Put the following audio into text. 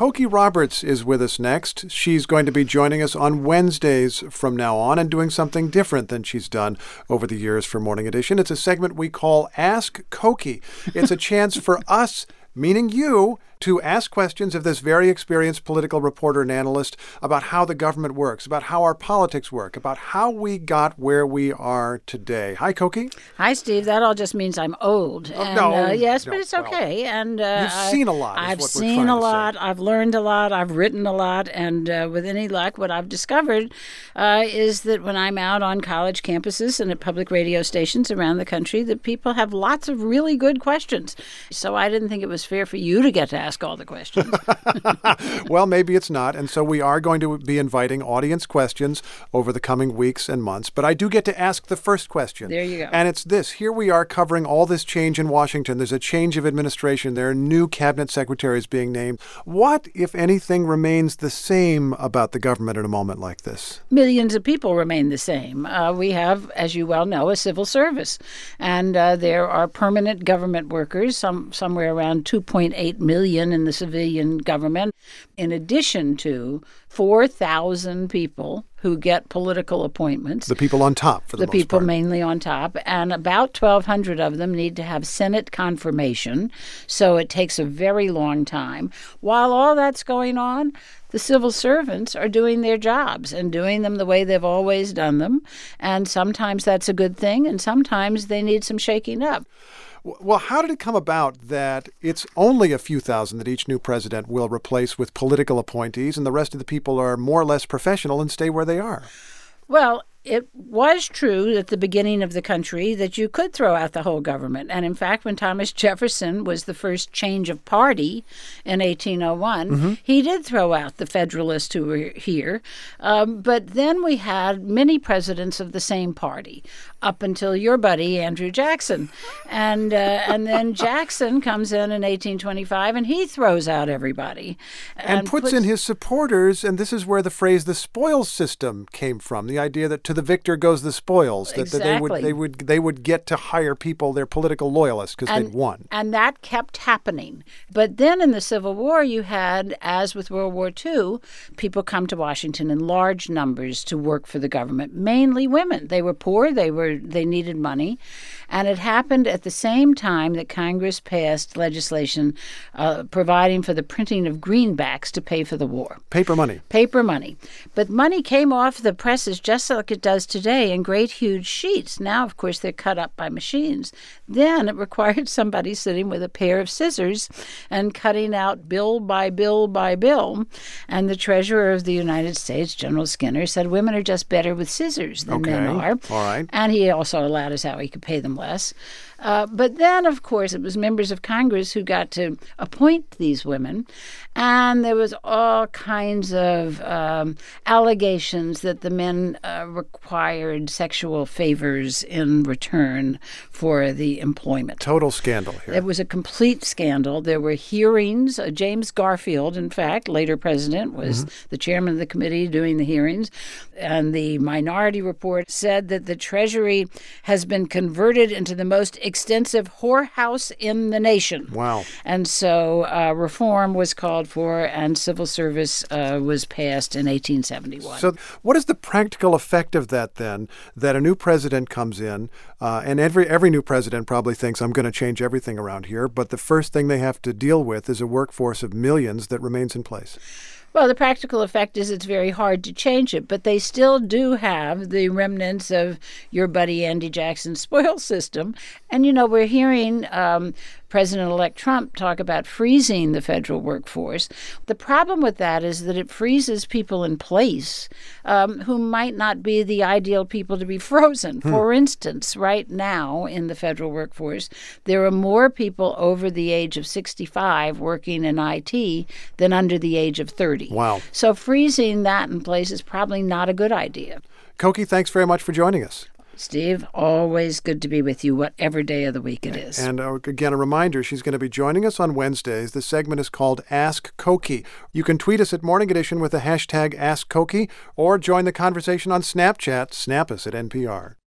Cokie Roberts is with us next. She's going to be joining us on Wednesdays from now on and doing something different than she's done over the years for Morning Edition. It's a segment we call Ask Cokie. It's a chance for us, meaning you, to ask questions of this very experienced political reporter and analyst about how the government works, about how our politics work, about how we got where we are today. Hi, Cokie. Hi, Steve. That all just means I'm old. Yes, but it's okay. And you've seen a lot. I've seen a lot. I've learned a lot. I've written a lot. And with any luck, what I've discovered is that when I'm out on college campuses and at public radio stations around the country, that people have lots of really good questions. So I didn't think it was fair for you to get to ask all the questions. Well, maybe it's not. And so we are going to be inviting audience questions over the coming weeks and months. But I do get to ask the first question. There you go. And it's this. Here we are covering all this change in Washington. There's a change of administration. There are new cabinet secretaries being named. What, if anything, remains the same about the government at a moment like this? Millions of people remain the same. We have, as you well know, a civil service. And there are permanent government workers, somewhere around 2.8 million in the civilian government, in addition to 4,000 people who get political appointments. The people on top, for the most part. The people mainly on top. And about 1,200 of them need to have Senate confirmation. So it takes a very long time. While all that's going on, the civil servants are doing their jobs and doing them the way they've always done them. And sometimes that's a good thing, and sometimes they need some shaking up. Well, how did it come about that it's only a few thousand that each new president will replace with political appointees and the rest of the people are more or less professional and stay where they are? Well, it was true at the beginning of the country that you could throw out the whole government. And in fact, when Thomas Jefferson was the first change of party in 1801, he did throw out the Federalists who were here. But then we had many presidents of the same party up until your buddy, Andrew Jackson. And then Jackson comes in 1825 and he throws out everybody. And puts in his supporters, and this is where the phrase the spoils system came from, the idea that to the victor goes the spoils, that exactly. they would get to hire people, their political loyalists, because they'd won. And that kept happening. But then in the Civil War, you had, as with World War II, people come to Washington in large numbers to work for the government, mainly women. They were poor, they needed money. And it happened at the same time that Congress passed legislation providing for the printing of greenbacks to pay for the war. Paper money. Paper money. But money came off the presses just like it does today in great, huge sheets. Now, of course, they're cut up by machines. Then it required somebody sitting with a pair of scissors and cutting out bill by bill by bill. And the Treasurer of the United States, General Skinner, said women are just better with scissors than men are. All right. And he also allowed us how he could pay them less. But then, of course, it was members of Congress who got to appoint these women. And there was all kinds of allegations that the men required sexual favors in return for the employment. Total scandal here. It was a complete scandal. There were hearings. James Garfield, in fact, later president, was the chairman of the committee doing the hearings. And the Minority Report said that the Treasury has been converted into the most extensive whorehouse in the nation. Wow. And so reform was called for and civil service was passed in 1871. So what is the practical effect of that then, that a new president comes in and every new president probably thinks I'm going to change everything around here, but the first thing they have to deal with is a workforce of millions that remains in place? Well, the practical effect is it's very hard to change it, but they still do have the remnants of your buddy Andy Jackson's spoil system. And, you know, we're hearing President-elect Trump talk about freezing the federal workforce. The problem with that is that it freezes people in place who might not be the ideal people to be frozen. For instance, right now in the federal workforce, there are more people over the age of 65 working in IT than under the age of 30. Wow. So freezing that in place is probably not a good idea. Cokie, thanks very much for joining us. Steve, always good to be with you, whatever day of the week it is. And again, a reminder, she's going to be joining us on Wednesdays. The segment is called Ask Cokie. You can tweet us at Morning Edition with the hashtag AskCokie or join the conversation on Snapchat. Snap us at NPR.